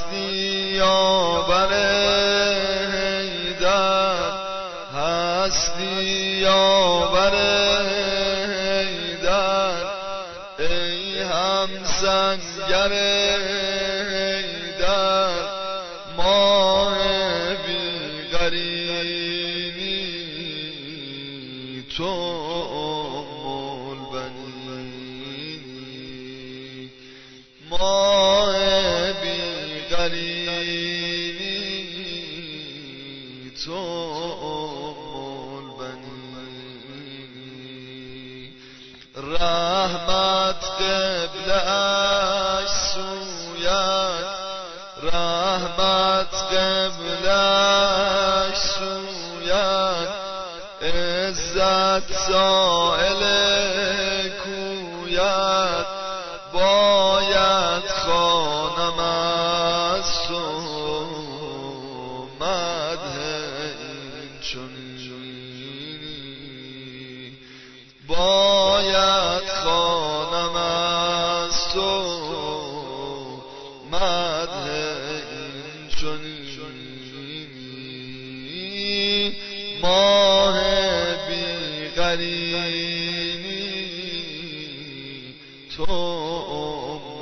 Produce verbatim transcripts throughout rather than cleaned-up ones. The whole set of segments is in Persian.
هستی یاور حیدر، هستی یاور حیدر، ای همسنگر حیدر، ماه بی‌قرینی تو ام البنین، ماه بی‌قرینی تو ام البنین. رحمت قبله‌اش سویت، رحمت قبله‌اش سویت، عزت سائل کویت، باید خوانم از تو مدح این چنینی، باید خوانم از تو مدح این چنینی، ماه بی‌قرینی تو ام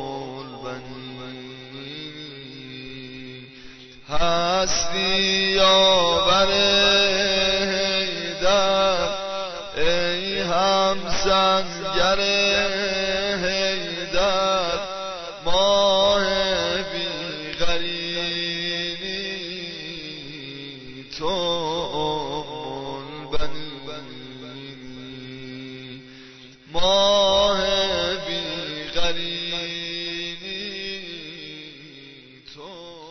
البنین. هستی یاور حیدر، ای همسنگر حیدر، ماه بی‌قرینی تو ام البنین، ماه بی‌قرینی تو